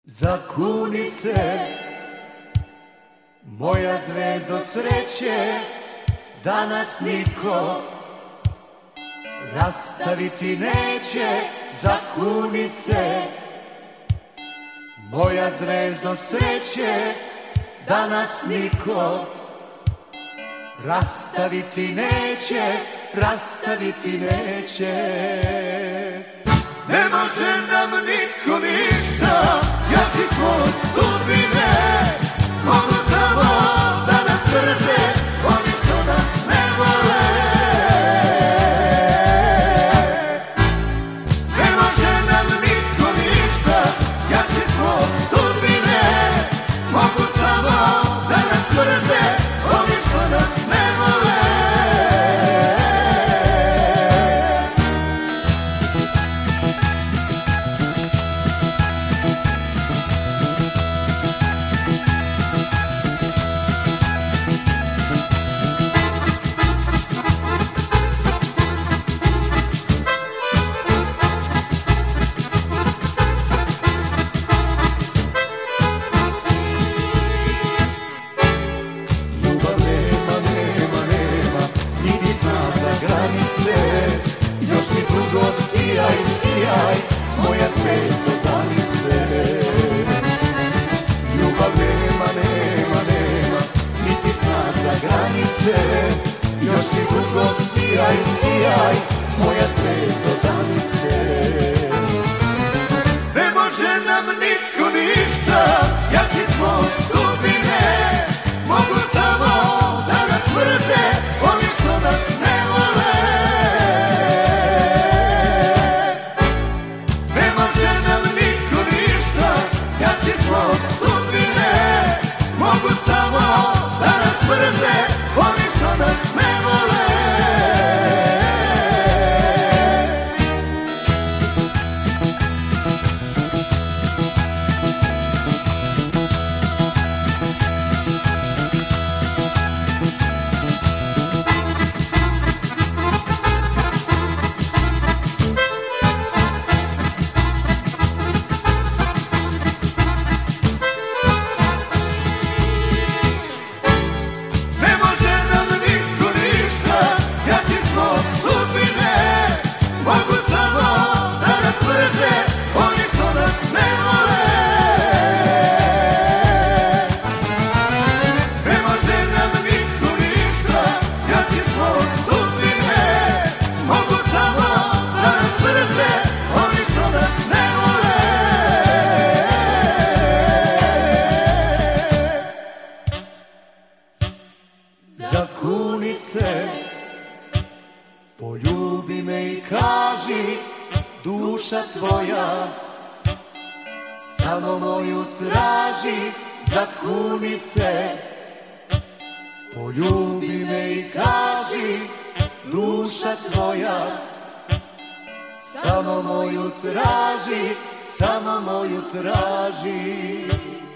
Zakuni se, moja zvezdo sreće, da nas niko rastaviti neće. Zakuni se, moja zvezdo sreće, da nas niko rastaviti neće, rastaviti neće. Ne može nam niko ništa, jači smo od sudbine. Mogu samo da nas mrze oni što nas ne vole. Ne može nam niko ništa, jači smo od sudbine. Mogu samo da nas mrze oni što nas ne vole. Još mi dugo sijaj, sijaj, moja zvezdo danice. Ljubav nema, nema, nema, niti zna za granice. Još mi dugo sijaj, sijaj, moja zvezdo danice. Ne može nam niko ništa, jači smo od sudbine. Mogu samo da nas mrze oni što nas ne vole. Mogu samo da nas mrze oni što nas ne vole. Zakuni se, poljubi me i kaži, duša tvoja samo moju traži. Zakuni se, poljubi me i kaži, duša tvoja samo moju traži, samo moju traži.